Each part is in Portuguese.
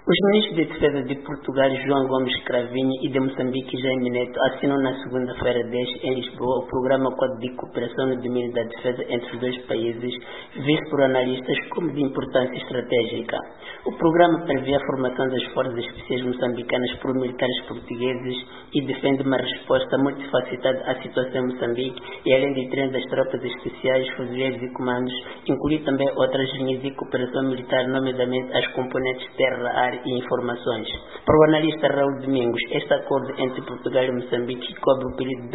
Os ministros de Defesa de Portugal, João Gomes Cravinho, e de Moçambique, Jaime Neto, assinam na segunda-feira 10 em Lisboa o Programa Código de Cooperação no Domínio da Defesa entre os dois países, visto por analistas como de importância estratégica. O programa prevê a formação das Forças Especiais Moçambicanas por militares portugueses e defende uma resposta multifacetada à situação em Moçambique e, além de treino das tropas especiais, fuzileiros e comandos, inclui também outras linhas de cooperação militar, nomeadamente as componentes terra-ar e informações. Para o analista Raul Domingos, este acordo entre Portugal e Moçambique, que cobre o período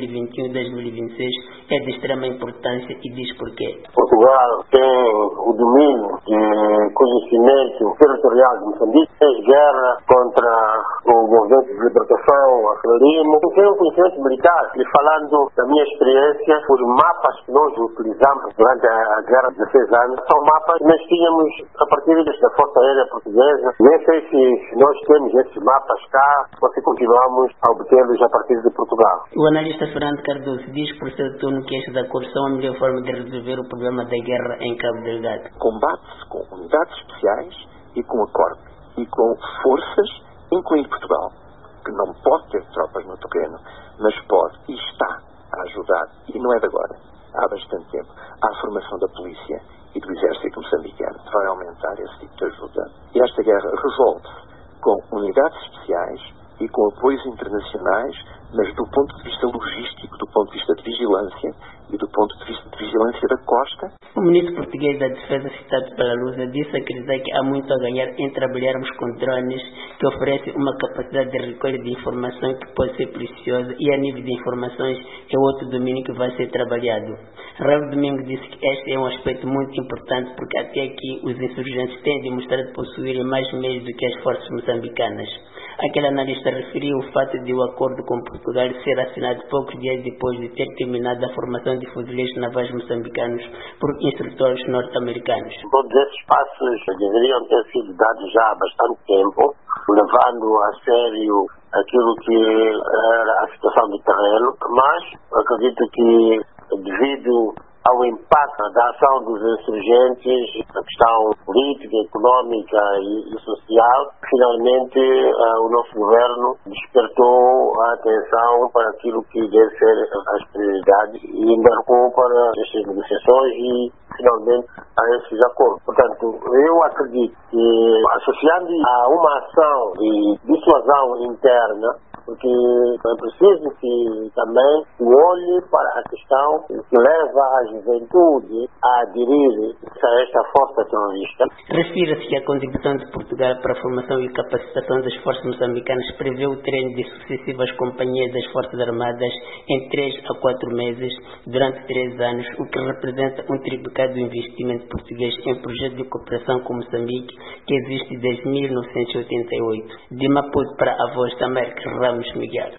2021-2026, é de extrema importância e diz porquê. Portugal tem o domínio de conhecimento territorial de Moçambique, fez guerra contra o movimento de libertação, a Frelimo, tem um conhecimento militar. E falando da minha experiência, os mapas que nós utilizamos durante a guerra de 16 anos, são mapas que nós tínhamos a partir da Força Aérea Portuguesa. Nem sei se nós temos esses mapas cá ou se continuamos a obtê-los a partir de Portugal. O analista Fernando Cardoso diz por seu turno que estes acordos são a melhor forma de resolver o problema da guerra em Cabo Delgado. Combate-se com unidades especiais e com acordo e com forças, incluindo Portugal, que não pode ter tropas no terreno, mas pode e está a ajudar, e não é de agora, há bastante tempo, à formação da polícia e do exército moçambicano. Vai aumentar esse tipo de ajuda. E esta guerra resolve-se com unidades especiais e com apoios internacionais, mas do ponto de vista logístico, do ponto de vista de vigilância e do ponto de vista de vigilância da costa. O ministro português da Defesa, citado pela Lusa, disse acreditar que há muito a ganhar em trabalharmos com drones que oferecem uma capacidade de recolha de informação que pode ser preciosa, e a nível de informações é outro domínio que vai ser trabalhado. Raul Domingo disse que este é um aspecto muito importante porque até aqui os insurgentes têm demonstrado possuírem mais meios do que as forças moçambicanas. Aquele analista referiu o fato de o acordo com Portugal ser assinado poucos dias depois de ter terminado a formação de fuzileiros navais moçambicanos por instrutores norte-americanos. Todos esses passos deveriam ter sido dados já há bastante tempo, levando a sério aquilo que era a situação do terreno, mas acredito que devido ao impacto da ação dos insurgentes, a questão política, económica e social, finalmente o nosso governo despertou a atenção para aquilo que deve ser as prioridades e embarcou para estas negociações e finalmente a esses acordos. Portanto, eu acredito que, associando a uma ação de dissuasão interna, porque é preciso que também se olhe para a questão que leva a juventude a aderir a esta força terrorista. Refira-se que a contribuição de Portugal para a formação e capacitação das forças moçambicanas prevê o treino de sucessivas companhias das Forças Armadas em 3 a 4 meses durante 3 anos, o que representa um triplicado do investimento português em projetos de cooperação com Moçambique que existe desde 1988. De Maputo para a Voz da América, Ramos Miguel.